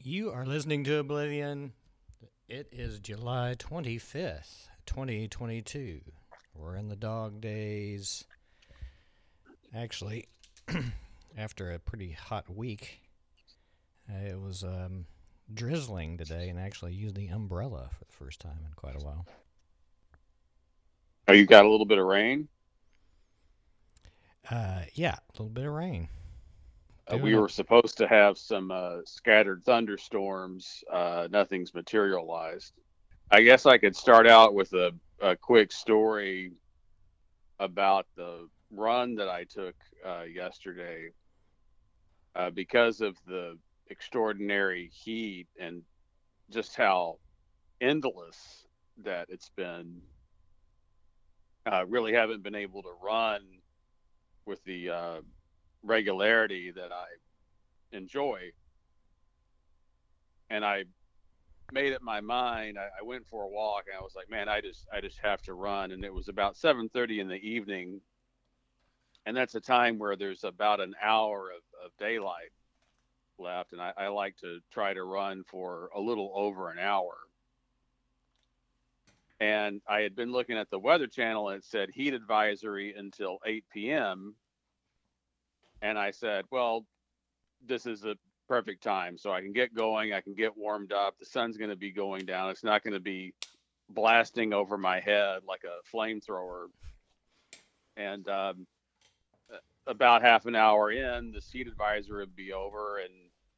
You are listening to Oblivion. It is July 25th, 2022. We're in the dog days. Actually, after a pretty hot week, it was drizzling today and actually used the umbrella for the first time in quite a while. Oh, you got a little bit of rain? Yeah, a little bit of rain. We Doing it. were supposed to have some scattered thunderstorms. Nothing's materialized. I guess I could start out with a quick story about the run that I took yesterday because of the extraordinary heat and just how endless that it's been. Really haven't been able to run with the regularity that I enjoy. And I made up my mind. I went for a walk and I was like, man, I just have to run. And it was about 7:30 in the evening, and that's a time where there's about an hour of daylight left. And I like to try to run for a little over an hour. And I had been looking at the Weather Channel and it said heat advisory until 8 p.m. And I said, well, this is a perfect time. So I can get going, I can get warmed up. The sun's going to be going down. It's not going to be blasting over my head like a flamethrower. And about half an hour in, the heat advisory will be over, and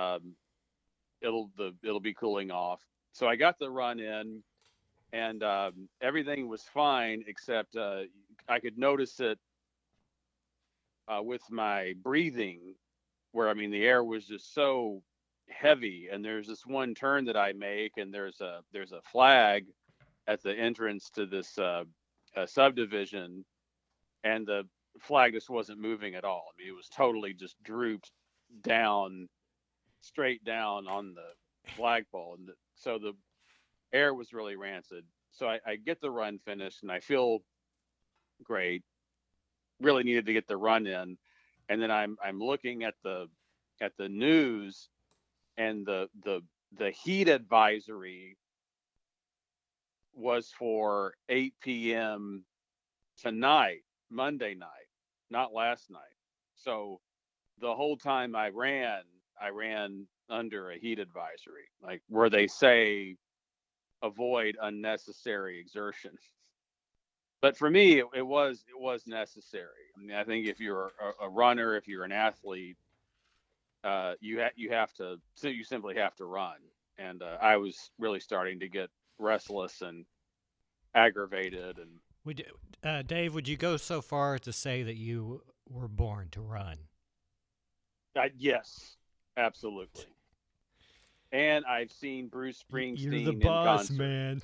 it'll be cooling off. So I got the run in, and everything was fine except I could notice it with my breathing, where I mean the air was just so heavy. And there's this one turn that I make, and there's a flag at the entrance to this subdivision, and the flag just wasn't moving at all. I mean, it was totally just drooped down, straight down on the flagpole, and so the air was really rancid. So I get the run finished, and I feel great. Really needed to get the run in, and then I'm looking at the news, and the heat advisory was for 8 p.m. tonight, Monday night, not last night. So the whole time I ran under a heat advisory, like where they say avoid unnecessary exertion. But for me, it was necessary. I mean, I think if you're a runner, if you're an athlete, you have to, so you simply have to run. And I was really starting to get restless and aggravated, and Would Dave? Would you go so far as to say that you were born to run? yes, absolutely. And I've seen Bruce You're the Springsteen in boss, concert. man.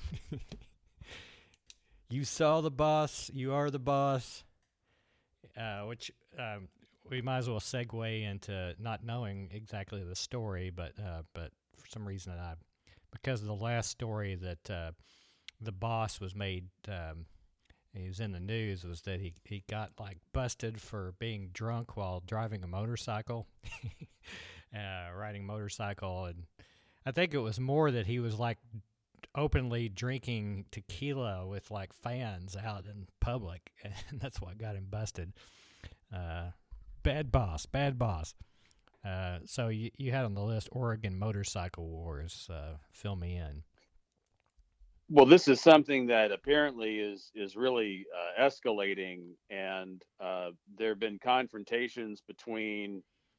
You saw the boss. You are the boss. Which we might as well segue into not knowing exactly the story, but for some reason because of the last story that the boss was made. He was in the news was that he got like busted for being drunk while driving a motorcycle, riding a motorcycle, and I think it was more that he was like openly drinking tequila with like fans out in public, and that's what got him busted. Uh, Bad boss, bad boss. So you had on the list Oregon Motorcycle Wars. Fill me in. Well, this is something that apparently is really escalating, and there have been confrontations between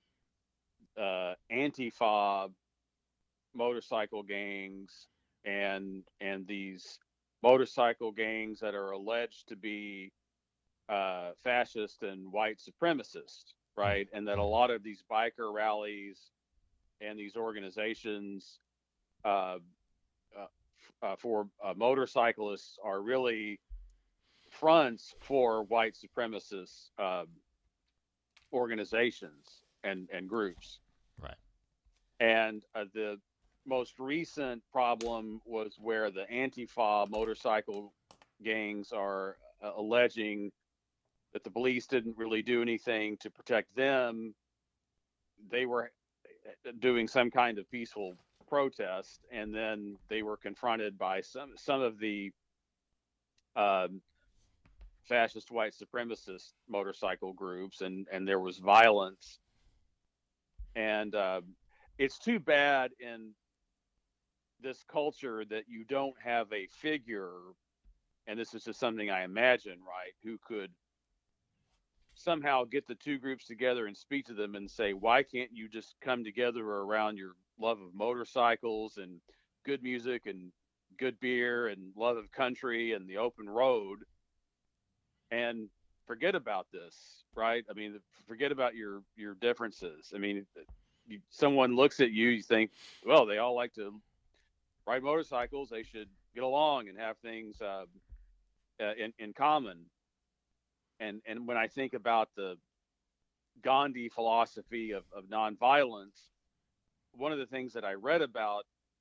anti-fob motorcycle gangs and these motorcycle gangs that are alleged to be fascist and white supremacist, right? And that a Mm-hmm. lot of these biker rallies and these organizations uh, for motorcyclists are really fronts for white supremacist organizations and groups. Right. And the most recent problem was where the Antifa motorcycle gangs are alleging that the police didn't really do anything to protect them. They were doing some kind of peaceful protest, and then they were confronted by some of the um, fascist white supremacist motorcycle groups, and there was violence. And it's too bad in this culture that you don't have a figure, and this is just something I imagine, right, who could somehow get the two groups together and speak to them and say, why can't you just come together around your love of motorcycles and good music and good beer and love of country and the open road, and forget about this, right? I mean, forget about your differences. I mean, someone looks at you, you think, well, they all like to ride motorcycles. They should get along and have things in common. And when I think about the Gandhi philosophy of nonviolence, one of the things that I read about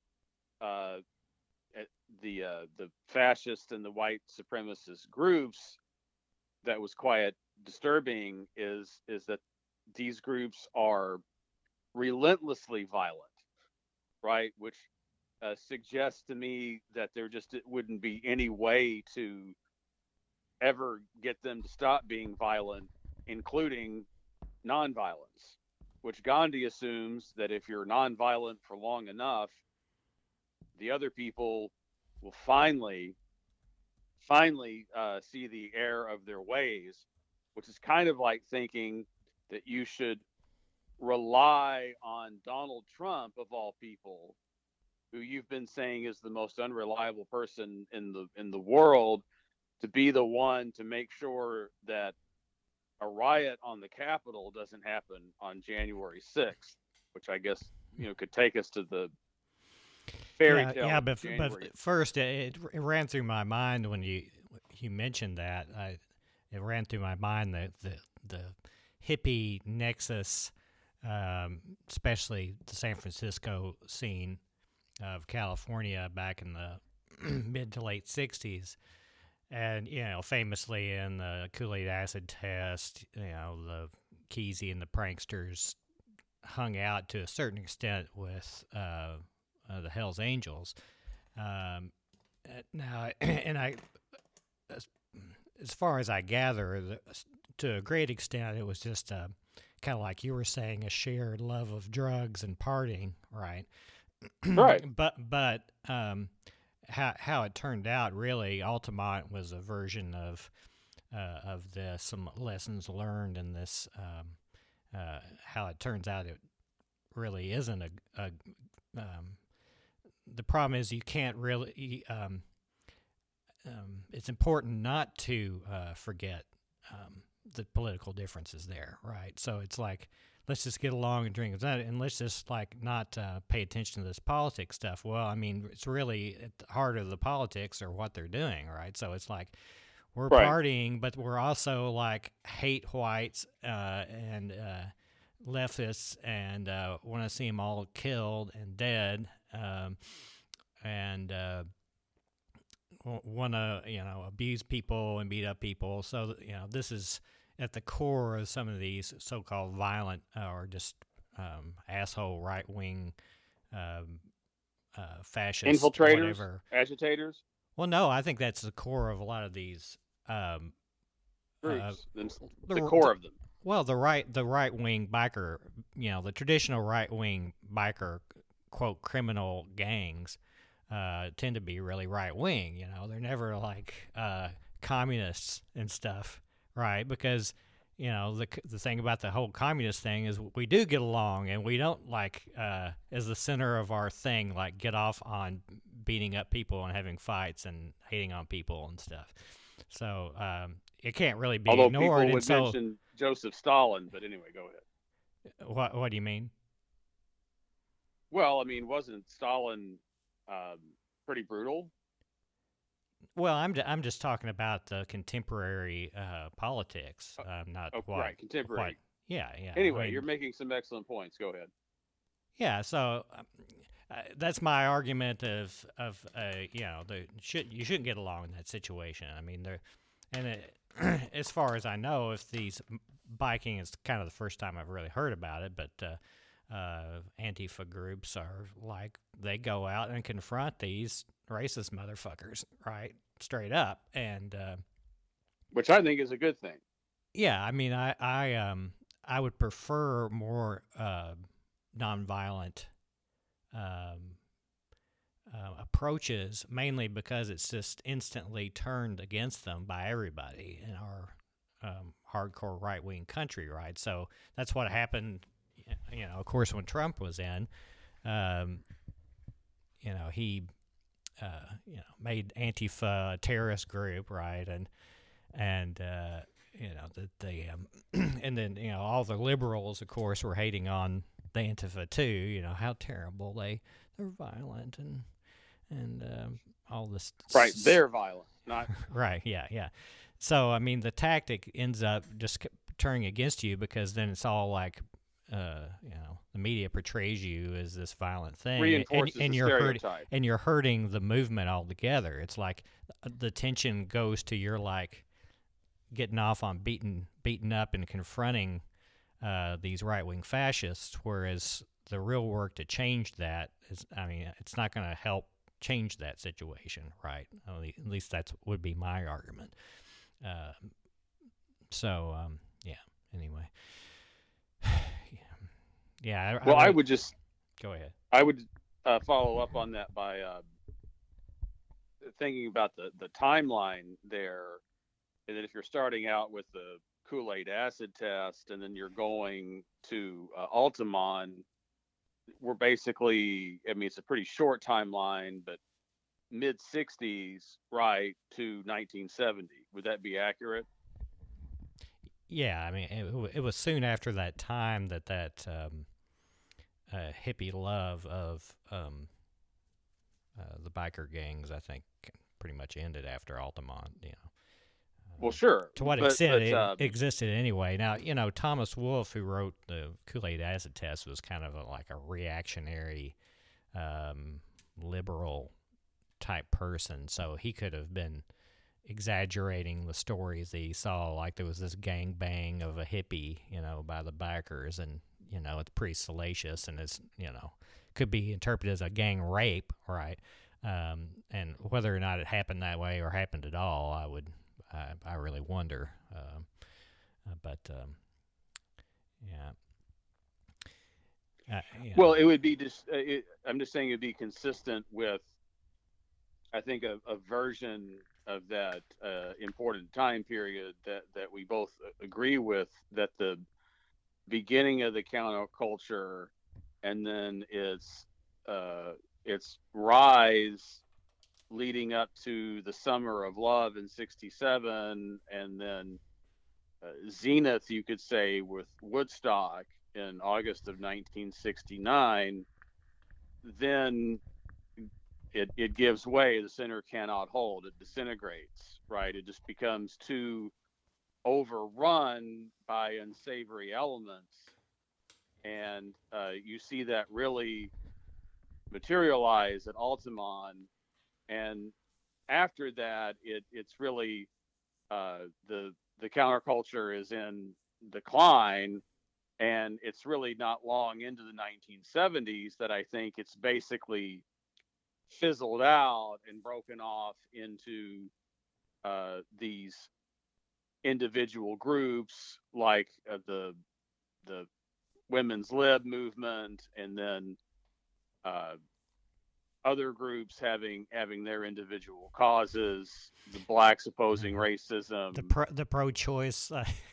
the fascist and the white supremacist groups that was quite disturbing is that these groups are relentlessly violent, right? Which suggests to me that there just wouldn't be any way to ever get them to stop being violent, including nonviolence, which Gandhi assumes that if you're nonviolent for long enough, the other people will finally see the error of their ways, which is kind of like thinking that you should rely on Donald Trump, of all people, who you've been saying is the most unreliable person in the world, to be the one to make sure that a riot on the Capitol doesn't happen on January 6th, which I guess could take us to the fairy tale. Yeah, but first it ran through my mind when you mentioned that. It ran through my mind that the hippie nexus, especially the San Francisco scene of California back in the mid to late 60s. And, famously in the Kool-Aid acid test, the Kesey and the pranksters hung out to a certain extent with the Hells Angels. Now, and as far as I gather, to a great extent, it was just kind of like you were saying, a shared love of drugs and partying, right? Right. But how it turned out, really, Altamont was a version of this, some lessons learned in this. How it turns out, it really isn't a the problem is you can't really. It's important not to forget the political differences there, right? So it's like, let's just get along and drink and let's just not pay attention to this politics stuff. Well, I mean, it's really at the heart of the politics or what they're doing, right? So it's like we're partying, but we're also hate whites and leftists and want to see them all killed and dead, and want to abuse people and beat up people. So this is at the core of some of these so-called violent or just asshole right-wing fascist infiltrators, whatever. Agitators. Well, no, I think that's the core of a lot of these groups. The core of them. Well, the right-wing biker, the traditional right-wing biker, quote, criminal gangs tend to be really right-wing. They're never communists and stuff. Right, because the thing about the whole communist thing is we do get along, and we don't as the center of our thing get off on beating up people and having fights and hating on people and stuff. So it can't really be ignored. Although people would mention Joseph Stalin, but anyway, go ahead. What do you mean? Well, I mean, wasn't Stalin pretty brutal? Well, I'm just talking about the contemporary politics, not right, contemporary. Yeah. Anyway, you're making some excellent points. Go ahead. Yeah, so that's my argument of you shouldn't get along in that situation. I mean, as far as I know, if these biking is kind of the first time I've really heard about it, but Antifa groups are like, they go out and confront these racist motherfuckers, right? Straight up. And which I think is a good thing. yeah, I mean, I would prefer more nonviolent um, approaches, mainly because it's just instantly turned against them by everybody in our hardcore right wing country, right? So that's what happened. Of course, when Trump was in, um, he made Antifa a terrorist group, right? And and then all the liberals, of course, were hating on the Antifa too. How terrible they're violent and all this. Right, they're violent, not right. Yeah. So I mean, the tactic ends up just turning against you, because then it's all like, the media portrays you as this violent thing, reinforces and the you're stereotype. and you're hurting the movement altogether. It's like the tension goes to your like getting off on beating up and confronting these right wing fascists, whereas the real work to change that is, I mean, it's not going to help change that situation, right? At least that would be my argument. Yeah. Anyway, yeah. I would just go ahead. I would follow up on that by thinking about the timeline there, and then if you're starting out with the Kool-Aid acid test, and then you're going to Altamont, we're basically, I mean, it's a pretty short timeline, but mid 60s, right, to 1970. Would that be accurate? Yeah, I mean, it was soon after that time that hippie love of the biker gangs, I think, pretty much ended after Altamont. Well, sure. To what extent it existed anyway. Now, Thomas Wolfe, who wrote the Kool-Aid acid test, was kind of like a reactionary, liberal type person. So he could have been exaggerating the stories that he saw. Like there was this gang bang of a hippie, by the bikers, and, it's pretty salacious, and it's, could be interpreted as a gang rape, right? And whether or not it happened that way or happened at all, I really wonder. Yeah. Well, it would be just. I'm just saying it'd be consistent with, I think, a version of that important time period that we both agree with, that the beginning of the counterculture, and then its rise leading up to the Summer of Love in '67, and then zenith, you could say, with Woodstock in August of 1969. Then it gives way. The center cannot hold. It disintegrates, right? It just becomes too overrun by unsavory elements. And you see that really materialize at Altamont. And after that, it's really the counterculture is in decline. And it's really not long into the 1970s that I think it's basically fizzled out and broken off into these individual groups, like the women's lib movement, and then other groups having their individual causes, the blacks opposing racism, the pro-choice.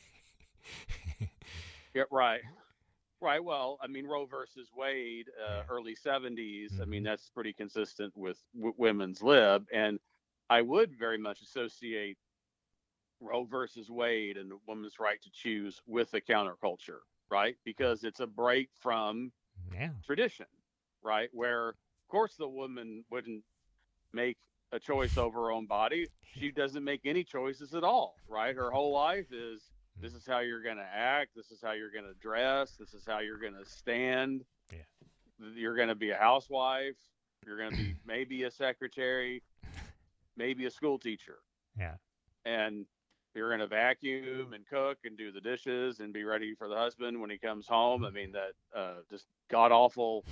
Yeah, right. Well, I mean, Roe versus Wade, early 70s. I mean, that's pretty consistent with women's lib. And I would very much associate Roe versus Wade and the woman's right to choose with the counterculture, right? Because it's a break from tradition, right? Where, of course, the woman wouldn't make a choice over her own body. She doesn't make any choices at all, right? Her whole life is, this is how you're going to act. This is how you're going to dress. This is how you're going to stand. Yeah. You're going to be a housewife. You're going to be maybe a secretary, maybe a school teacher. Yeah. And You're going to vacuum and cook and do the dishes and be ready for the husband when he comes home. I mean, that just god awful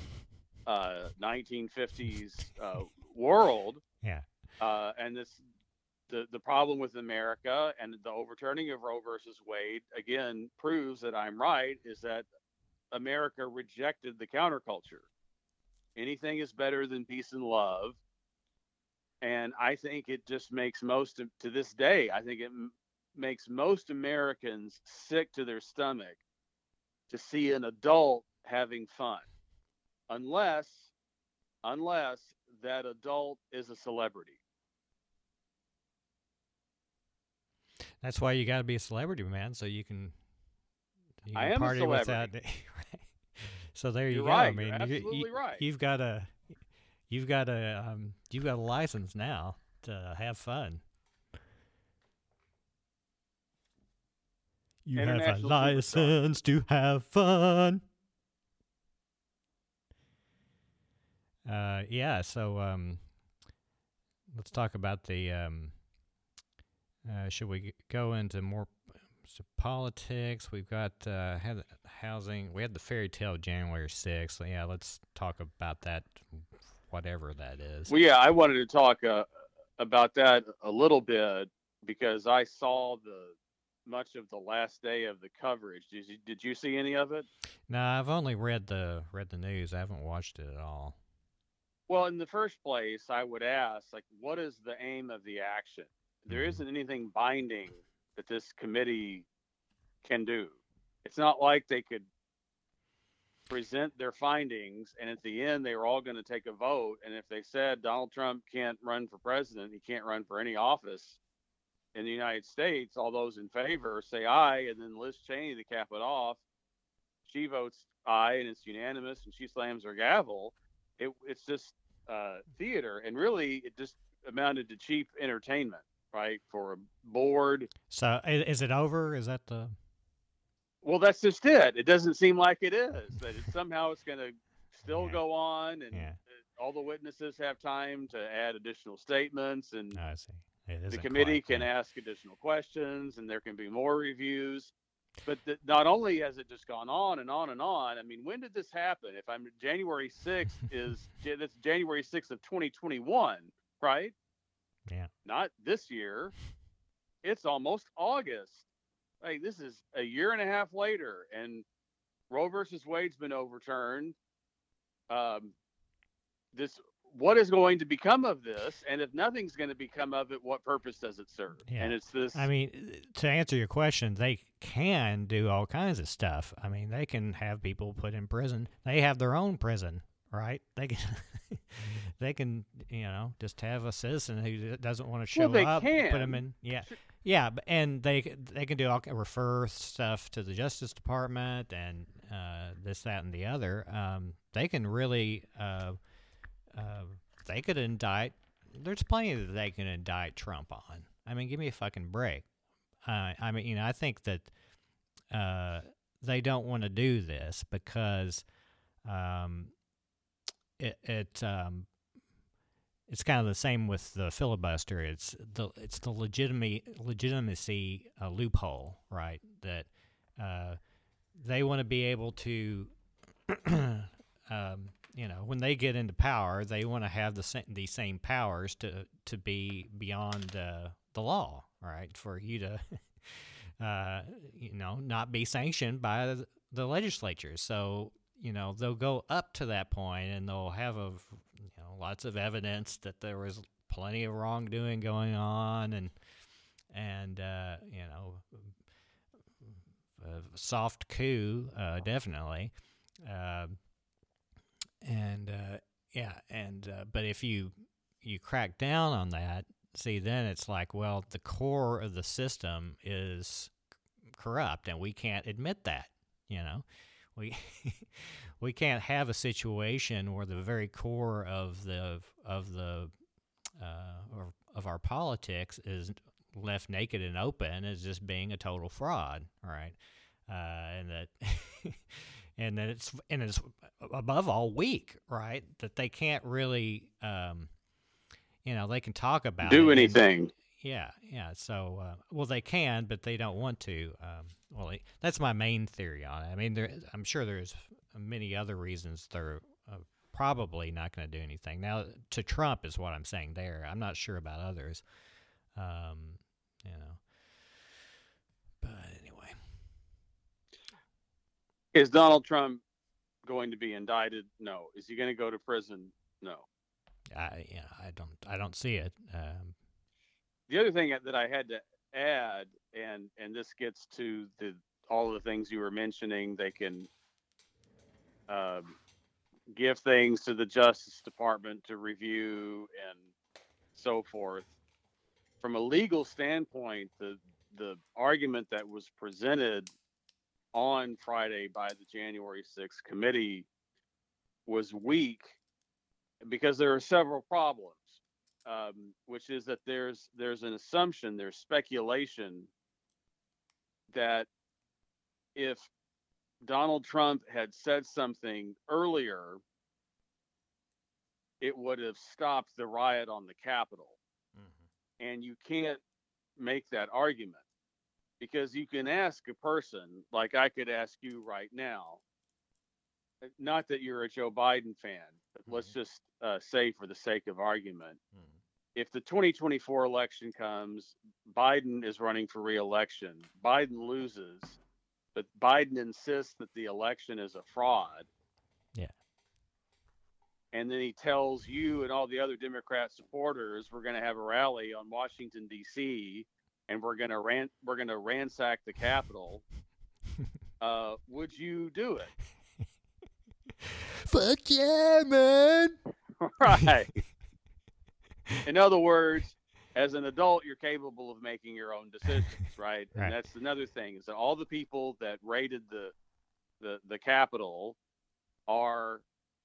1950s world. Yeah. And the problem with America and the overturning of Roe versus Wade again proves that I'm right, is that America rejected the counterculture. Anything is better than peace and love. And I think it just makes to this day, I think it makes most Americans sick to their stomach to see an adult having fun, unless that adult is a celebrity. That's why you got to be a celebrity, man, so you can I am party a without. celebrity. So there you You're go. right. I mean, You're absolutely right. You've got a license now to have fun. You have a license to have fun. Yeah. So let's talk about the. Should we go into more politics? We've got housing. We had the fairy tale January 6th. So yeah, let's talk about that, whatever that is. Well, yeah, I wanted to talk about that a little bit because I saw much of the last day of the coverage. Did you see any of it? No, I've only read the news. I haven't watched it at all. Well, in the first place, I would ask, like, what is the aim of the action? There isn't anything binding that this committee can do. It's not like they could present their findings and at the end they were all going to take a vote, and if they said Donald Trump can't run for president, he can't run for any office in the United States, all those in favor say aye, and then Liz Cheney, to cap it off, she votes aye and it's unanimous and she slams her gavel. It's just theater, and really it just amounted to cheap entertainment, right, for a board. So is it over? Is that the... Well, that's just it. It doesn't seem like it is. That somehow it's going to still go on, and all the witnesses have time to add additional statements, and I see. The committee can ask additional questions, and there can be more reviews. But not only has it just gone on and on and on. I mean, when did this happen? If I'm January 6th that's January 6th of 2021, right? Yeah. Not this year. It's almost August. Like, this is a year and a half later, and Roe versus Wade's been overturned. What is going to become of this? And if nothing's going to become of it, what purpose does it serve? Yeah. And it's this. I mean, to answer your question, they can do all kinds of stuff. I mean, they can have people put in prison. They have their own prison, right? They can, just have a citizen who doesn't want to show up, put them in. Yeah. Yeah, and they can do refer stuff to the Justice Department and this, that, and the other. They can really, they could indict. There's plenty that they can indict Trump on. I mean, give me a fucking break. I mean, I think that they don't want to do this because it's kind of the same with the filibuster. It's the legitimacy loophole, right? That they want to be able to, when they get into power, they want to have these same powers to be beyond the law, right? For you to, not be sanctioned by the legislature. So they'll go up to that point, and they'll have lots of evidence that there was plenty of wrongdoing going on, and a soft coup, definitely, but if you crack down on that, see, then it's like, well, the core of the system is corrupt, and we can't admit that. We can't have a situation where the very core of our politics is left naked and open as just being a total fraud, right? And that and it's above all weak, right? That they can't really, they can talk about do anything. Yeah, yeah. So, well, they can, but they don't want to. That's my main theory on it. I mean, I'm sure there's many other reasons they're probably not going to do anything. Now, to Trump is what I'm saying there. I'm not sure about others. You know, but anyway, Is Donald Trump going to be indicted? No. Is he going to go to prison? No. I don't see it. The other thing that I had to add, and this gets to all of the things you were mentioning, they can give things to the Justice Department to review and so forth. From a legal standpoint, the argument that was presented on Friday by the January 6th committee was weak because there are several problems, which is that there's an assumption, there's speculation that if Donald Trump had said something earlier, it would have stopped the riot on the Capitol. Mm-hmm. And you can't make that argument because you can ask a person, like I could ask you right now, not that you're a Joe Biden fan, but mm-hmm. let's just say for the sake of argument, mm-hmm. if the 2024 election comes, Biden is running for re-election, Biden loses, but Biden insists that the election is a fraud. Yeah. And then he tells you and all the other Democrat supporters, we're going to have a rally on Washington, D.C., and we're going to ransack the Capitol. Would you do it? Fuck yeah, man. Right. In other words, as an adult, you're capable of making your own decisions, right? Right. And that's another thing is that all the people that raided the Capitol are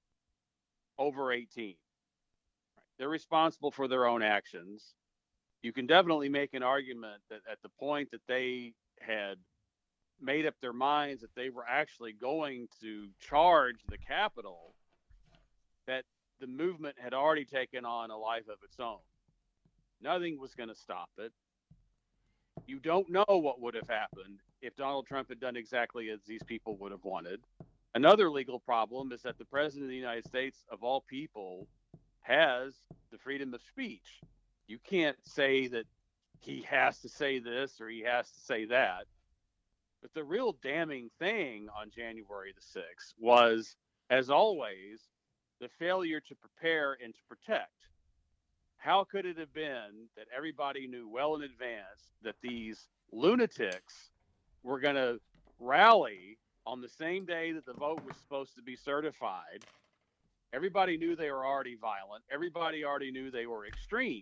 over 18. Right? They're responsible for their own actions. You can definitely make an argument that at the point that they had made up their minds that they were actually going to charge the Capitol, that the movement had already taken on a life of its own. Nothing was going to stop it. You don't know what would have happened if Donald Trump had done exactly as these people would have wanted. Another legal problem is that the president of the United States, of all people, has the freedom of speech. You can't say that he has to say this or he has to say that. But the real damning thing on January the 6th was, as always, the failure to prepare and to protect. How could it have been that everybody knew well in advance that these lunatics were going to rally on the same day that the vote was supposed to be certified? Everybody knew they were already violent. Everybody already knew they were extreme.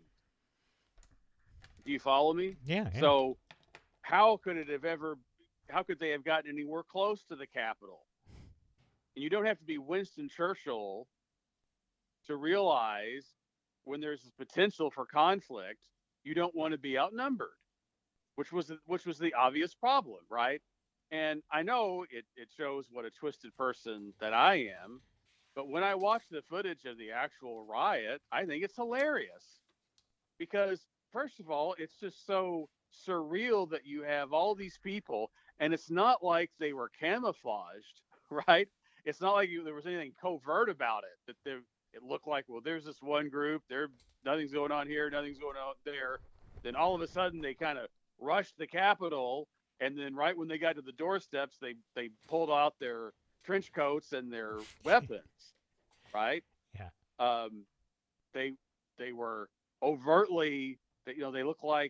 Do you follow me? Yeah. So how could they have gotten anywhere close to the Capitol? And you don't have to be Winston Churchill to realize when there's potential for conflict, you don't want to be outnumbered, which was the obvious problem, right? And I know it shows what a twisted person that I am, but when I watch the footage of the actual riot, I think it's hilarious because, first of all, it's just so surreal that you have all these people, and it's not like they were camouflaged, right? It's not like there was anything covert about it, that it looked like, well, there's this one group, nothing's going on here, nothing's going on there. Then all of a sudden they kind of rushed the Capitol, and then right when they got to the doorsteps, they pulled out their trench coats and their weapons, right? Yeah. They were overtly, they look like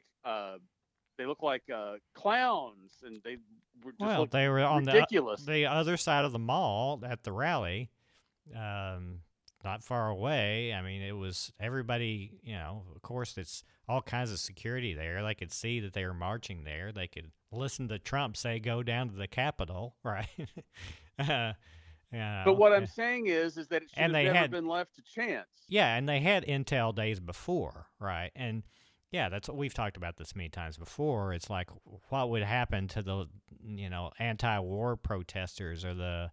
clowns, and they were just they were on ridiculous. The other side of the mall at the rally. Not far away. I mean, it was everybody, of course, it's all kinds of security there. They could see that they were marching there. They could listen to Trump say, go down to the Capitol, right? But what I'm saying is that it should have never been left to chance. Yeah, and they had intel days before, right? And yeah, that's what we've talked about this many times before. It's like, what would happen to the, anti-war protesters or the,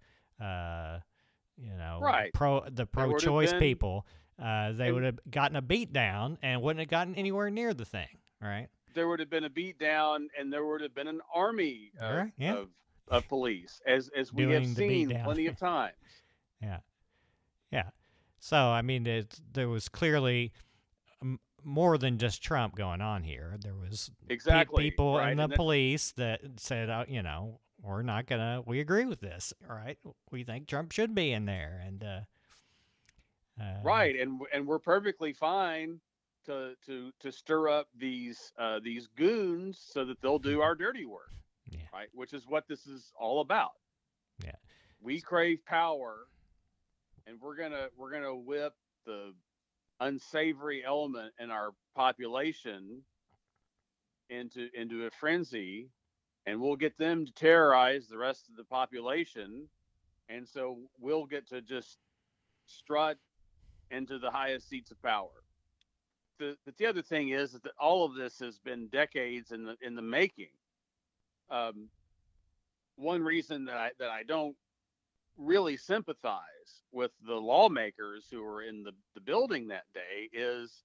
right. pro-choice people? They would have gotten a beat down and wouldn't have gotten anywhere near the thing, right? there would have been a beat down, and there would have been an army All right, yeah, of police, as we have doing the beat seen down. plenty of times. Yeah, yeah. So I mean, there was clearly more than just Trump going on here. There was Exactly, people in right, the and that police that said, you know, we're not gonna. We agree with this, right? We think Trump should be in there, and right, and we're perfectly fine to stir up these goons so that they'll do our dirty work, yeah, right? Which is what this is all about. yeah, We crave power, and we're gonna whip the unsavory element in our population into a frenzy, and we'll get them to terrorize the rest of the population, and so we'll get to just strut into the highest seats of power. The other thing is that all of this has been decades in the making. Um, One reason that I don't really sympathize with the lawmakers who were in the building that day is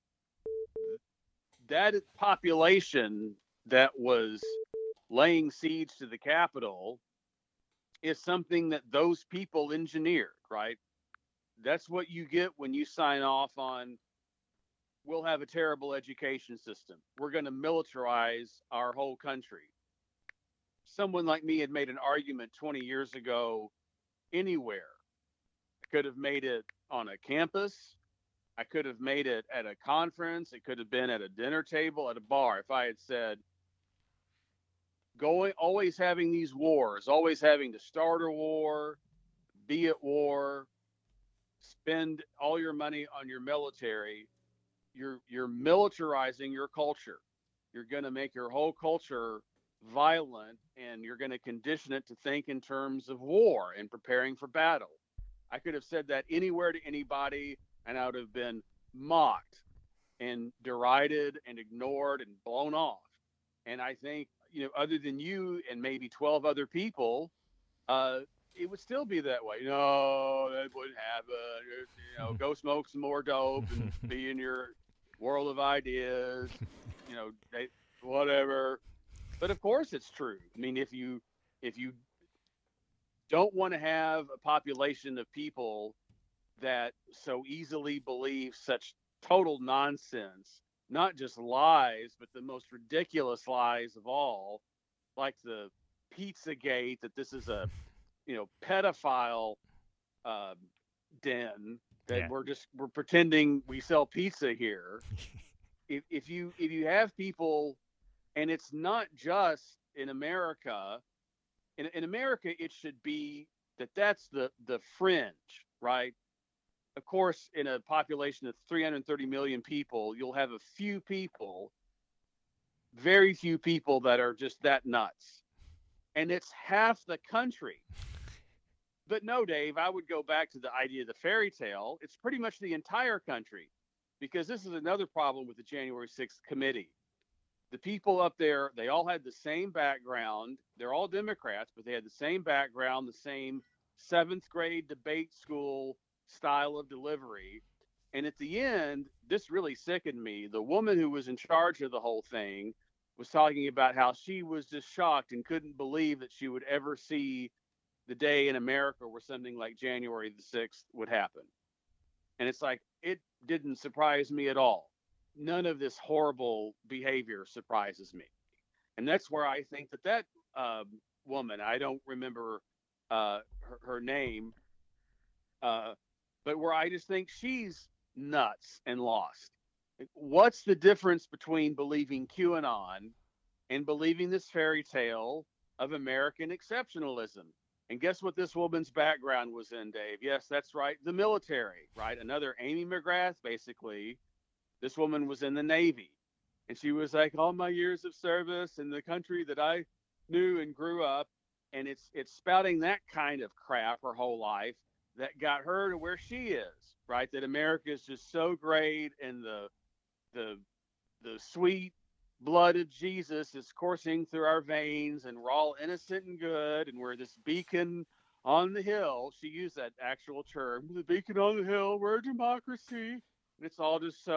that population that was laying siege to the Capitol is something that those people engineered, right? That's what you get when you sign off on, we'll have a terrible education system. We're going to militarize our whole country. Someone like me had made an argument 20 years ago anywhere. I could have made it on a campus. I could have made it at a conference. It could have been at a dinner table, at a bar. If I had said, going, always having these wars, always having to start a war, be at war, spend all your money on your military, you're militarizing your culture. You're going to make your whole culture violent, and you're going to condition it to think in terms of war and preparing for battle. I could have said that anywhere to anybody, and I would have been mocked and derided and ignored and blown off. And I think, other than you and maybe 12 other people, uh, it would still be that way. No, that wouldn't happen. Go smoke some more dope and be in your world of ideas. Whatever. But of course, it's true. I mean, if you don't want to have a population of people that so easily believe such total nonsense, not just lies, but the most ridiculous lies of all, like the Pizzagate, that this is a pedophile uh, den, that yeah, we're pretending we sell pizza here. If you have people, and it's not just in America. In America, it should be that's the fringe, right? Of course, in a population of 330 million people, you'll have a few people, very few people, that are just that nuts, and it's half the country. But no, Dave, I would go back to the idea of the fairy tale. It's pretty much the entire country, because this is another problem with the January 6th committee. The people up there, they all had the same background. They're all Democrats, but they had the same background, the same seventh grade debate school style of delivery. And at the end, this really sickened me. The woman who was in charge of the whole thing was talking about how she was just shocked and couldn't believe that she would ever see the day in America where something like January the 6th would happen. And it's like, it didn't surprise me at all. None of this horrible behavior surprises me. And that's where I think that woman, I don't remember her name, but where I just think she's nuts and lost. What's the difference between believing QAnon and believing this fairy tale of American exceptionalism? And guess what this woman's background was in, Dave? Yes, that's right. The military, right? Another Amy McGrath, basically. This woman was in the Navy. And she was like, all my years of service in the country that I knew and grew up. And it's spouting that kind of crap her whole life that got her to where she is, right? That America is just so great, and the sweet blood of Jesus is coursing through our veins, and we're all innocent and good, and we're this beacon on the hill. She used that actual term, the beacon on the hill, we're a democracy. And it's all just so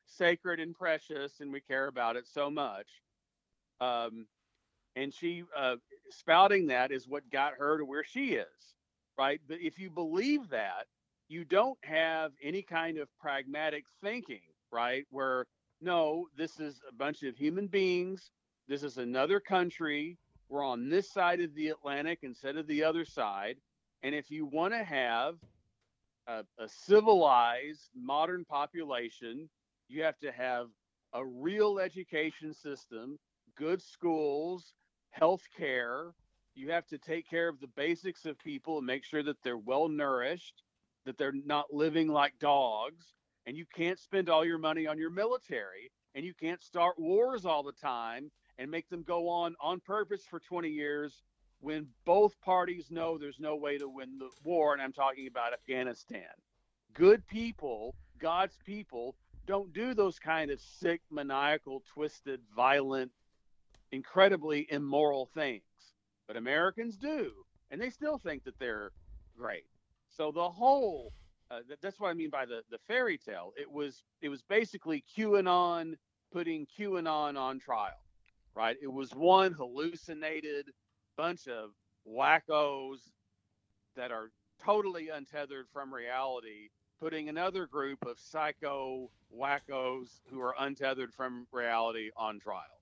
sacred and precious, and we care about it so much. Um, and she spouting that is what got her to where she is, right? But if you believe that, you don't have any kind of pragmatic thinking, right? Where no, this is a bunch of human beings. This is another country. We're on this side of the Atlantic instead of the other side. And if you want to have a civilized modern population, you have to have a real education system, good schools, health care. You have to take care of the basics of people and make sure that they're well nourished, that they're not living like dogs. And you can't spend all your money on your military, and you can't start wars all the time and make them go on purpose for 20 years when both parties know there's no way to win the war. And I'm talking about Afghanistan. Good people, God's people, don't do those kind of sick, maniacal, twisted, violent, incredibly immoral things. But Americans do, and they still think that they're great. So the whole that's what I mean by the fairy tale. It was basically QAnon putting QAnon on trial, right? It was one hallucinated bunch of wackos that are totally untethered from reality, putting another group of psycho wackos who are untethered from reality on trial.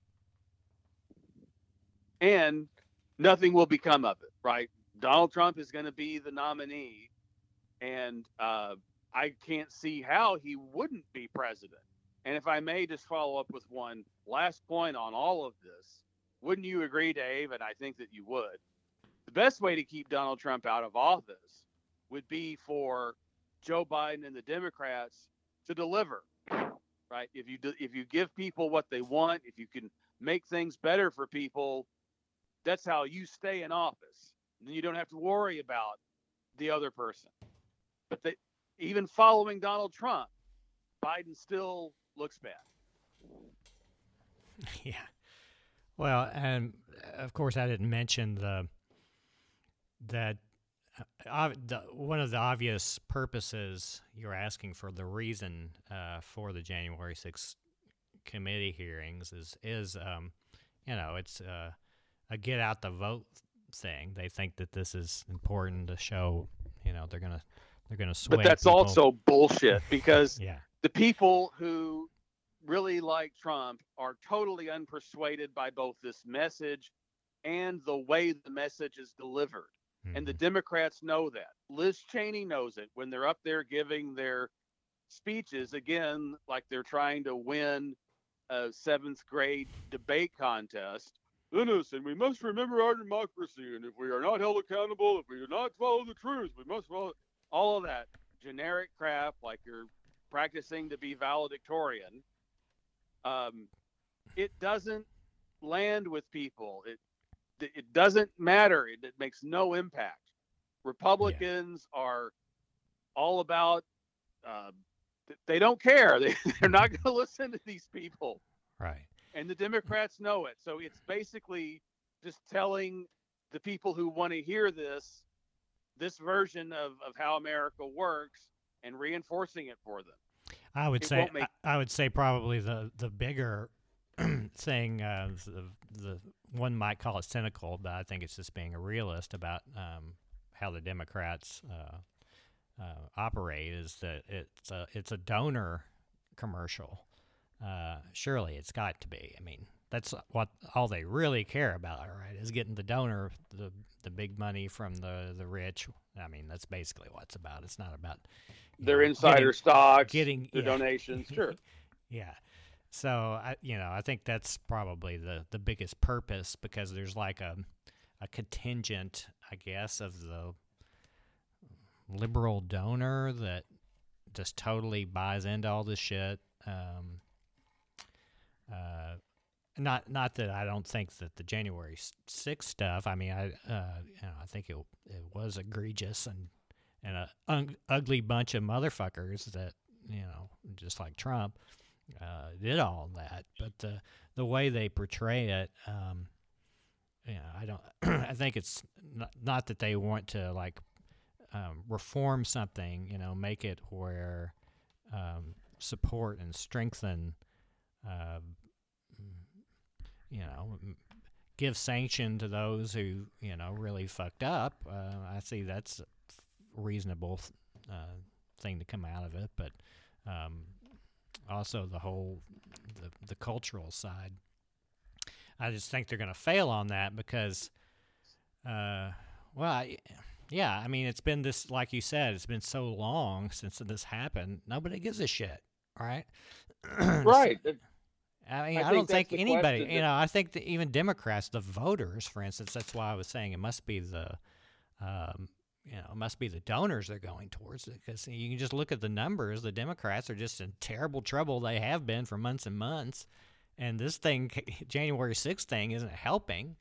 And nothing will become of it, right? Donald Trump is going to be the nominee, and I can't see how he wouldn't be president. And if I may just follow up with one last point on all of this, wouldn't you agree, Dave? And I think that you would. The best way to keep Donald Trump out of office would be for Joe Biden and the Democrats to deliver, right? If you give people what they want, if you can make things better for people, that's how you stay in office. And then you don't have to worry about the other person. But even following Donald Trump, Biden still looks bad. Yeah. Well, and of course, I didn't mention that one of the obvious purposes you're asking for, the reason for the January 6th committee hearings is it's a get out the vote thing. They think that this is important to show, they're gonna sway. But that's people. Also bullshit, because yeah. The people who really like Trump are totally unpersuaded by both this message and the way the message is delivered. Mm-hmm. And the Democrats know that. Liz Cheney knows it when they're up there giving their speeches, again, like they're trying to win a 7th grade debate contest. Listen, we must remember our democracy, and if we are not held accountable, if we do not follow the truth, we must follow all of that generic crap, like you're practicing to be valedictorian. It doesn't land with people. It doesn't matter. It makes no impact. Republicans are all about. They don't care. They're not going to listen to these people. Right. And the Democrats know it. So it's basically just telling the people who want to hear this version of how America works and reinforcing it for them. I would say probably the bigger thing, the one might call it cynical, but I think it's just being a realist about how the Democrats operate, is that it's a donor commercial. Surely it's got to be. I mean, that's what all they really care about, right? Is getting the donor, the big money from the rich. I mean, that's basically what it's about. It's not about their insider stocks, their donations. Sure. Yeah. So I think that's probably the biggest purpose, because there's like a contingent, I guess, of the liberal donor that just totally buys into all this shit. Not that I don't think that the January 6th stuff. I mean, I think it was egregious and an ugly bunch of motherfuckers that just like Trump did all that. But the way they portray it, I don't. I think it's not that they want to like reform something. Make it where support and strengthen, uh, you know, give sanction to those who, you know, really fucked up. I see that's a reasonable thing to come out of it, but also the cultural side. I just think they're going to fail on that because, yeah, I mean, it's been this, like you said, it's been so long since this happened. Nobody gives a shit, right? Right. I mean, I I think don't that's think the anybody, question you know, I think that even Democrats, the voters, for instance, that's why I was saying it must be the, you know, it must be the donors they're going towards, because you can just look at the numbers. The Democrats are just in terrible trouble. They have been for months and months. And this thing, January 6th thing, isn't helping.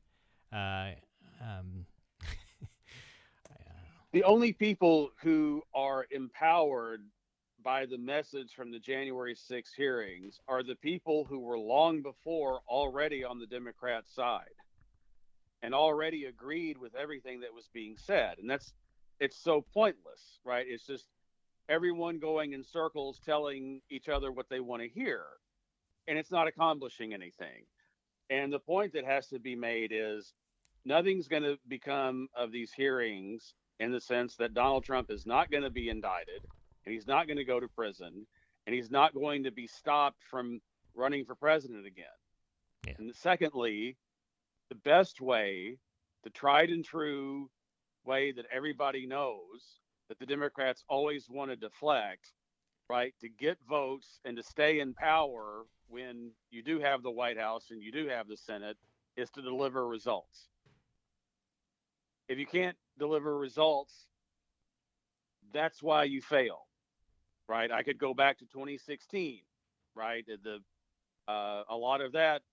The only people who are empowered by the message from the January 6th hearings are the people who were long before already on the Democrat side and already agreed with everything that was being said. And it's so pointless, right? It's just everyone going in circles telling each other what they want to hear, and it's not accomplishing anything. And the point that has to be made is nothing's going to become of these hearings in the sense that Donald Trump is not going to be indicted, and he's not going to go to prison, and he's not going to be stopped from running for president again. Yeah. And secondly, the best way, the tried and true way that everybody knows that the Democrats always want to deflect, right, to get votes and to stay in power when you do have the White House and you do have the Senate, is to deliver results. If you can't deliver results, that's why you fail, right? I could go back to 2016, right? A lot of that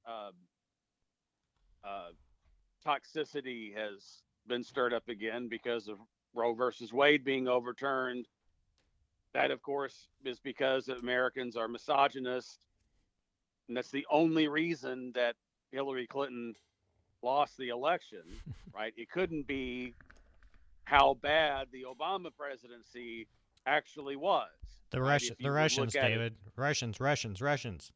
toxicity has been stirred up again because of Roe versus Wade being overturned. That, of course, is because Americans are misogynist, and that's the only reason that Hillary Clinton lost the election, right? It couldn't be how bad the Obama presidency actually was. The right? the Russians, David. Russians. Russians?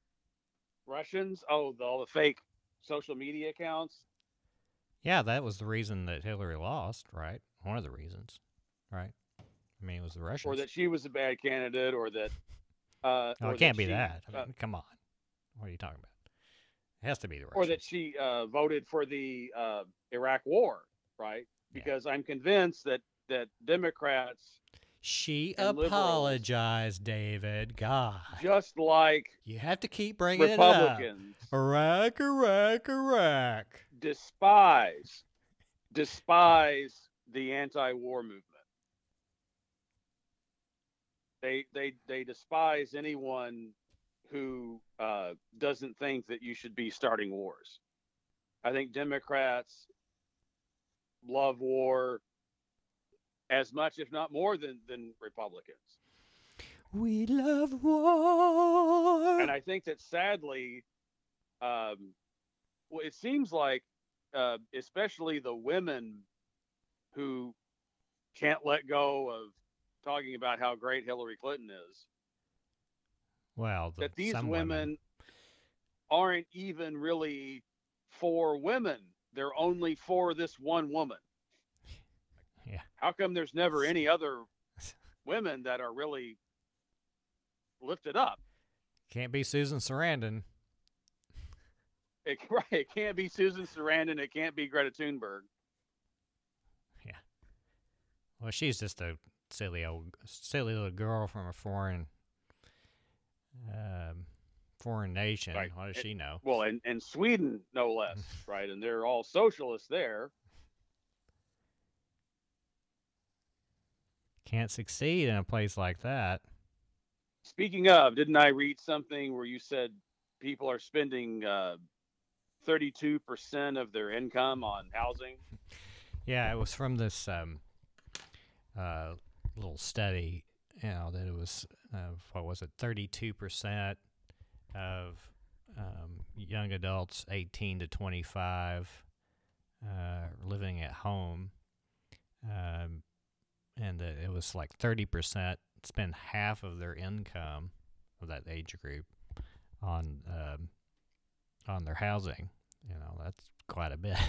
Oh, all the fake social media accounts? Yeah, that was the reason that Hillary lost, right? One of the reasons, right? I mean, it was the Russians. Or that she was a bad candidate, or that. No, it can't be that. I mean, come on. What are you talking about? It has to be the Russians. Or that she voted for the Iraq War, right? Because I'm convinced that Democrats. She apologized, David. God. Just like you have to keep bringing Republicans. It up. Iraq. Despise the anti-war movement. They despise anyone who doesn't think that you should be starting wars. I think Democrats love war as much, if not more, than Republicans. We love war. And I think that sadly, it seems like, especially the women who can't let go of talking about how great Hillary Clinton is. Well, that these women aren't even really for women. They're only for this one woman. Yeah. How come there's never any other women that are really lifted up? Can't be Susan Sarandon. It can't be Susan Sarandon. It can't be Greta Thunberg. Yeah. Well, she's just a silly little girl from a foreign nation. Right. What does she know? Well, and Sweden, no less, right? And they're all socialists there. Can't succeed in a place like that. Speaking of, didn't I read something where you said people are spending 32% of their income on housing? Yeah, it was from this little study, that it was, 32% of young adults 18 to 25 living at home, and that it was like 30% spend half of their income of that age group on their housing. That's quite a bit.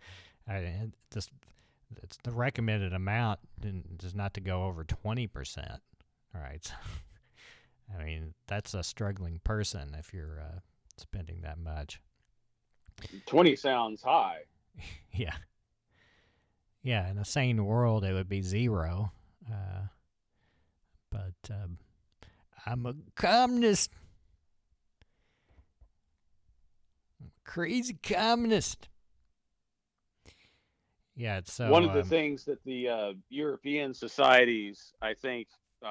It's the recommended amount is not to go over 20%. All right. So, I mean, that's a struggling person if you're spending that much. 20 sounds high. Yeah. Yeah, in a sane world, it would be 0. But I'm a communist. I'm a crazy communist. Yeah, so one of the things that the European societies, I think,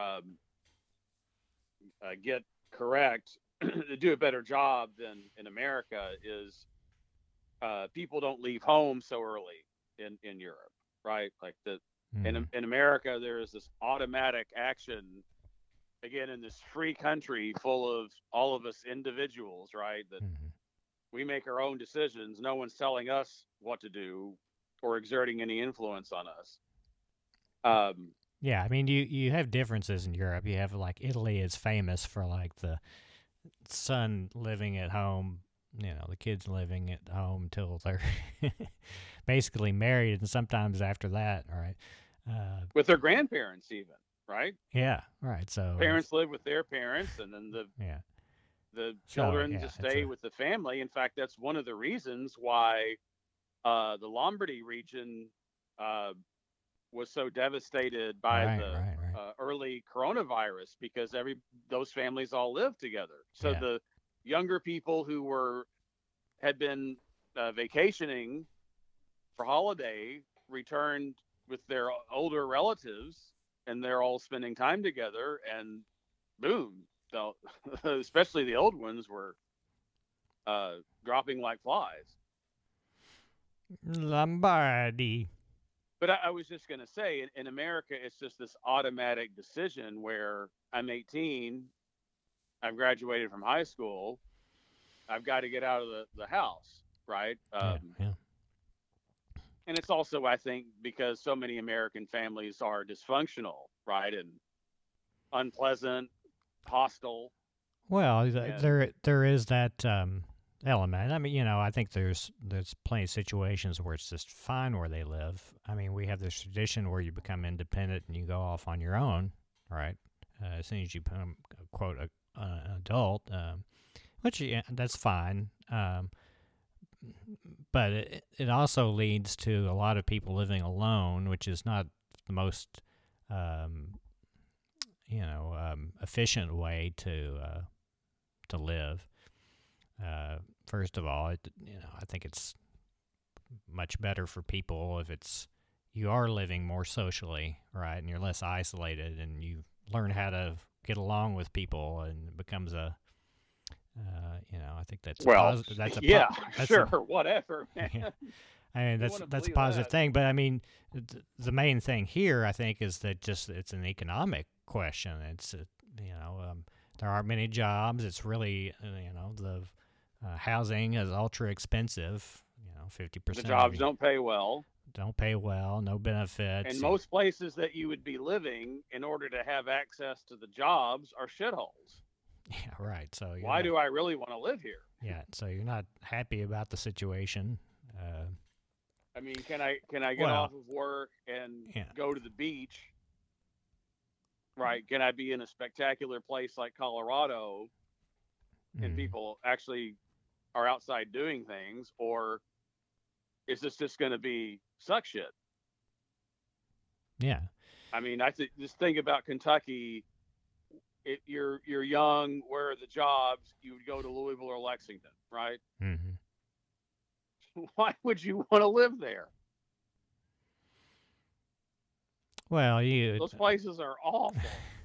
get correct to do a better job than in America is people don't leave home so early in Europe, right? Like in America, there is this automatic action, again, in this free country full of all of us individuals, right? That we make our own decisions. No one's telling us what to do or exerting any influence on us. Yeah, I mean, you have differences in Europe. You have, like, Italy is famous for, like, the son living at home, the kids living at home till they're basically married, and sometimes after that, all right? With their grandparents even, right? Yeah, right. So parents live with their parents, and then the children just stay with the family. In fact, that's one of the reasons why the Lombardy region was so devastated by early coronavirus, because those families all lived together. So the younger people who had been vacationing for holiday returned with their older relatives, and they're all spending time together, and boom, especially the old ones were dropping like flies. Lombardy. But I was just going to say, in America, it's just this automatic decision where I'm 18, I've graduated from high school, I've got to get out of the house, right? And it's also, I think, because so many American families are dysfunctional, right? And unpleasant, hostile. Well, there is that element. I mean, I think there's plenty of situations where it's just fine where they live. I mean, we have this tradition where you become independent and you go off on your own, right? As soon as you become, quote, an adult, which that's fine. But it also leads to a lot of people living alone, which is not the most efficient way to live. First of all, I think it's much better for people if you are living more socially, right, and you're less isolated, and you learn how to get along with people, and it becomes I think that's whatever, man. Yeah. I mean, that's a positive thing, but I mean, the main thing here, I think, is that it's an economic question. It's there aren't many jobs. It's really the housing is ultra expensive. 50%. The jobs don't pay well. Don't pay well. No benefits. And most places that you would be living in order to have access to the jobs are shitholes. Yeah, right. So why do I really want to live here? Yeah, so you're not happy about the situation. I mean, can I get off of work and go to the beach? Right? Can I be in a spectacular place like Colorado, and people actually are outside doing things, or is this just going to be suck shit? Yeah. I mean, just think about Kentucky. You're young. Where are the jobs? You would go to Louisville or Lexington, right? Mm-hmm. Why would you want to live there? Well, those places are awful.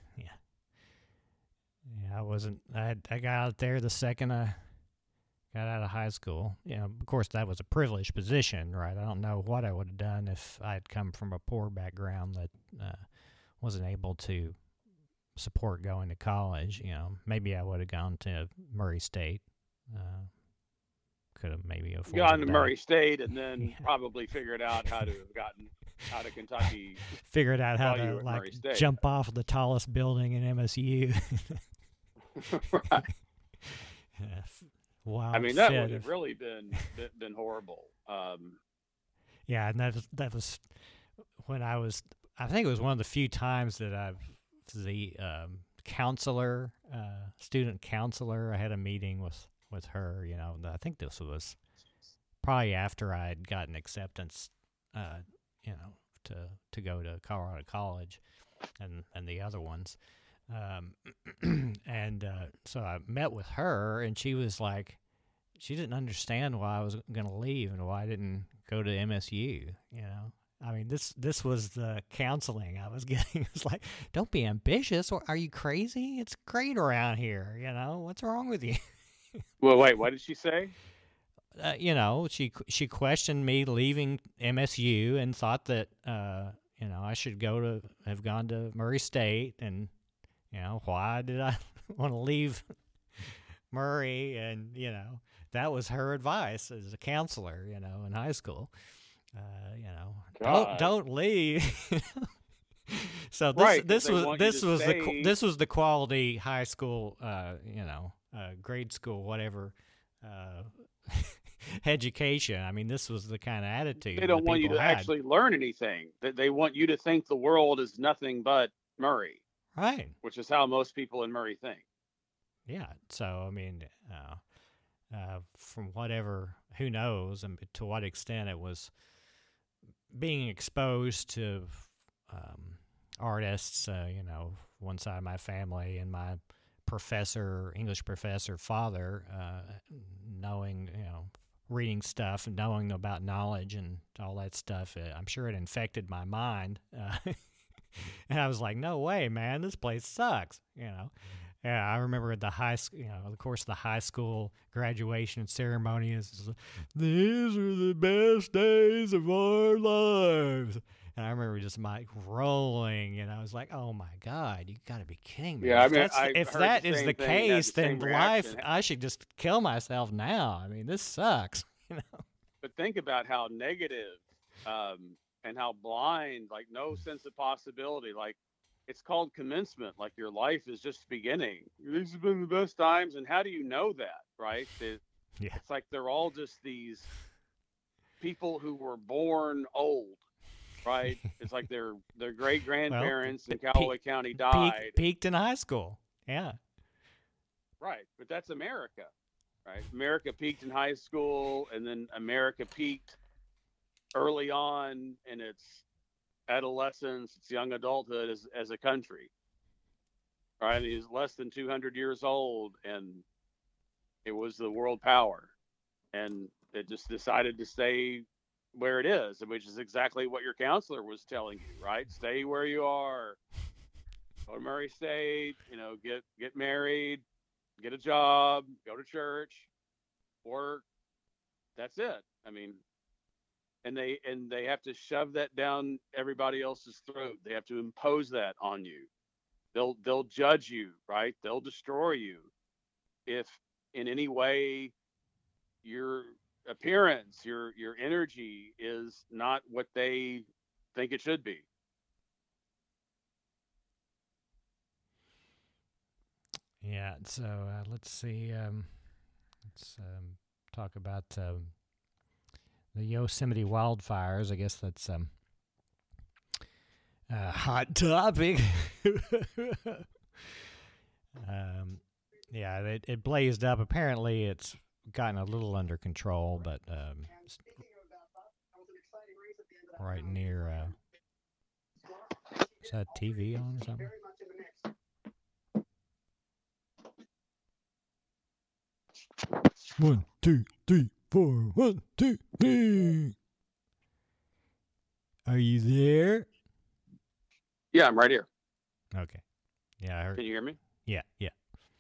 Yeah, I got out there the second I got out of high school. Of course, that was a privileged position, right? I don't know what I would have done if I had come from a poor background that wasn't able to support going to college. Maybe I would have gone to Murray State. Could have maybe afforded gone to that. Murray State, and then probably figured out how to have gotten out of Kentucky. Figured out how to jump off the tallest building in MSU. Right. I Wild mean, that would fit have of really been horrible. yeah, and that was when I think it was one of the few times that the counselor, student counselor, I had a meeting with her. I think this was probably after I had gotten acceptance, uh, you know, to go to Colorado College and the other ones. Um, and so I met with her, and she was like, she didn't understand why I was going to leave and why I didn't go to MSU. I mean, this was the counseling I was getting. It's like, don't be ambitious, or are you crazy? It's great around here. What's wrong with you? Well, wait, what did she say? She questioned me leaving MSU and thought that I should have gone to Murray State, and why did I want to leave Murray? And that was her advice as a counselor, in high school. God. Don't leave. So Right, because this they was want you this to was stay. this was the quality high school, grade school, whatever, education. I mean, this was the kind of They attitude that don't want you people to had. actually learn anything. That they want you to think the world is nothing but Murray, Right. which is how most people in Murray think. Yeah. So I mean, from whatever, who knows, and to what extent it was being exposed to artists, one side of my family and my English professor father, knowing, reading stuff and knowing about knowledge and all that stuff. I'm sure it infected my mind. And I was like, no way, man, this place sucks, Yeah, I remember at the of course, the high school graduation ceremony is, these are the best days of our lives. And I remember just my rolling, and I was like, "Oh my God, you got to be kidding me! Yeah, I mean, I If heard the that is same the thing and had case, the then same life, reaction. I should just kill myself now. I mean, this sucks." But think about how negative, and how blind, like no sense of possibility. Like it's called commencement. Like your life is just beginning. These have been the best times, and how do you know that, right? Yeah. It's like they're all just these people who were born old, right? It's like their great Well, grandparents in Callaway County died, peaked in high school. Yeah. right? But that's America, right? America peaked in high school, and then America peaked early on in its adolescence, its young adulthood as a country, right? He's less than 200 years old, and it was the world power, and it just decided to stay where it is, which is exactly what your counselor was telling you, right? Stay where you are. Go to Murray State, get married, get a job, go to church, work. That's it. I mean, and they have to shove that down everybody else's throat. They have to impose that on you. They'll judge you, right? They'll destroy you if in any way your appearance, your energy is not what they think it should be. Yeah. So let's see. Let's talk about the Yosemite wildfires. I guess that's a hot topic. Yeah, it blazed up. Apparently, it's gotten a little under control, but right near. Is that TV on or something? One, two, three, four. 1, 2, 3. Are you there? Yeah, I'm right here. Okay. Yeah, I heard. Can you hear me? Yeah, yeah.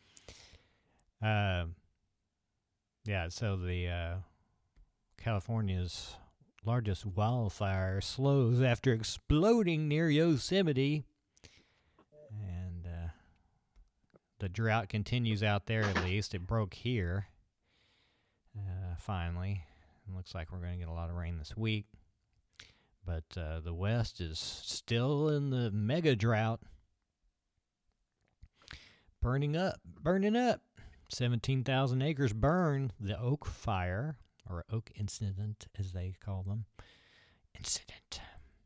Yeah. So the California's largest wildfire slows after exploding near Yosemite, and the drought continues out there. At least it broke here. Finally, it looks like we're going to get a lot of rain this week. But the West is still in the mega drought. burning up. 17,000 acres burned. The Oak Fire, or Oak Incident, as they call them. Incident.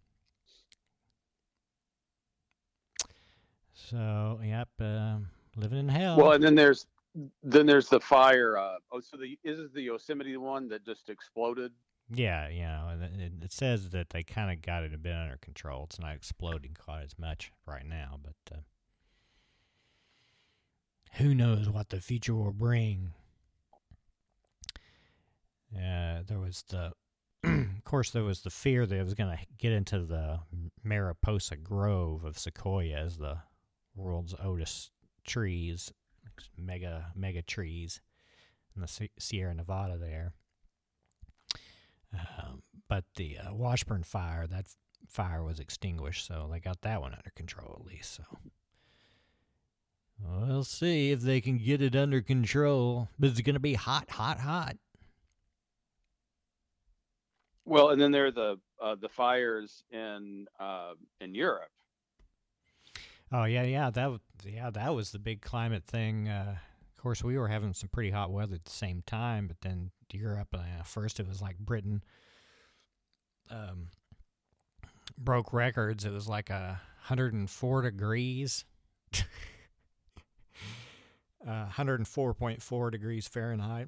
So, yep, living in hell. Well, and then there's the fire. So is it the Yosemite one that just exploded? Yeah, it says that they kind of got it a bit under control. It's not exploding quite as much right now, but who knows what the future will bring. There was of course, there was the fear that it was going to get into the Mariposa Grove of sequoias, the world's oldest trees, mega trees in the Sierra Nevada there. But the Washburn fire, that fire was extinguished, so they got that one under control at least. So we'll see if they can get it under control. But it's going to be hot. Well, and then there are the fires in Europe. Oh yeah, that was the big climate thing. Of course, we were having some pretty hot weather at the same time, but then Europe, first it was like Britain broke records. It was like 104 degrees, 104.4 degrees Fahrenheit.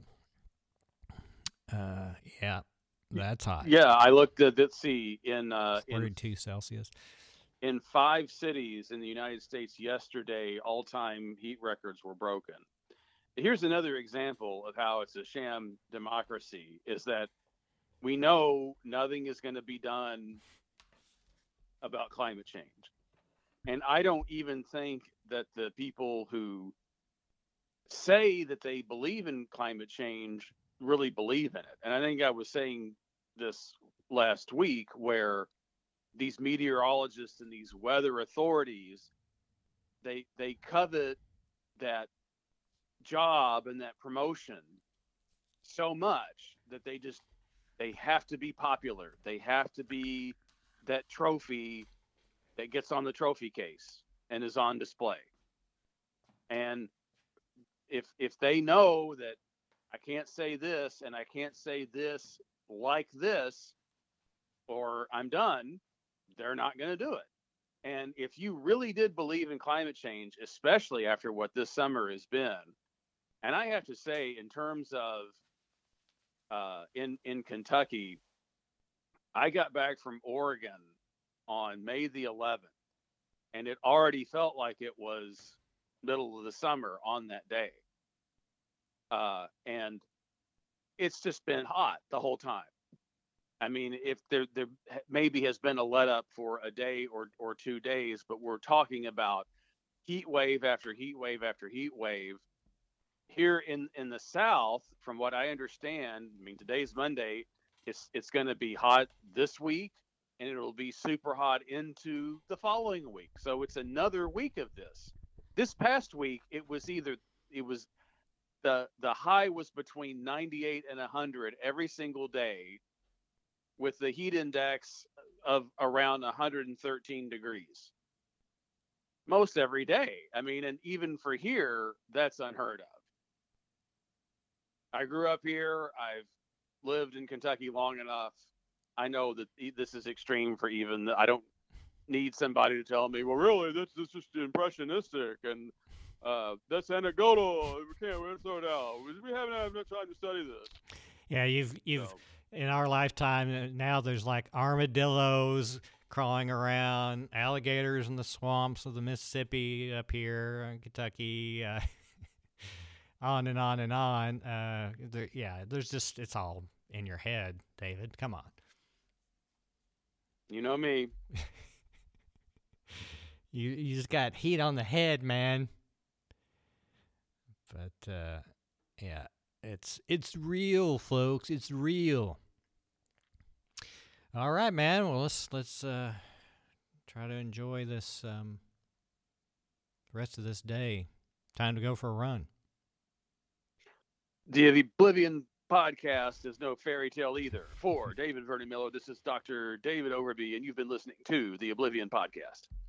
Yeah, that's hot. Yeah, I looked at, let's see, in 42 Celsius. In 5 cities in the United States yesterday, all-time heat records were broken. Here's another example of how it's a sham democracy, is that we know nothing is going to be done about climate change. And I don't even think that the people who say that they believe in climate change really believe in it. And I think I was saying this last week, where these meteorologists and these weather authorities, they covet that job and that promotion so much that they have to be popular. They have to be that trophy that gets on the trophy case and is on display. And if they know that I can't say this and I can't say this like this, or I'm done, they're not going to do it. And if you really did believe in climate change, especially after what this summer has been, and I have to say, in terms of in Kentucky, I got back from Oregon on May the 11th, and it already felt like it was middle of the summer on that day. And it's just been hot the whole time. I mean, if there maybe has been a let up for a day or 2 days, but we're talking about heat wave after heat wave after heat wave. Here in the South, from what I understand, I mean, today's Monday, it's going to be hot this week, and it'll be super hot into the following week. So it's another week of this. This past week, it was the high was between 98 and 100 every single day, with the heat index of around 113 degrees. Most every day. I mean, and even for here, that's unheard of. I grew up here. I've lived in Kentucky long enough. I know that this is extreme for even. I don't need somebody to tell me, well, really, this is just impressionistic and that's anecdotal. We can't throw it out. We haven't had enough time to study this. Yeah, you've in our lifetime now. There's like armadillos crawling around, alligators in the swamps of the Mississippi up here in Kentucky. On and on and on. There's just, it's all in your head, David. Come on. You know me. You just got heat on the head, man. But yeah, it's real, folks. It's real. All right, man. Well, let's try to enjoy this rest of this day. Time to go for a run. The Oblivion podcast is no fairy tale either. For David Vernon Miller, this is Dr. David Overby, and you've been listening to the Oblivion podcast.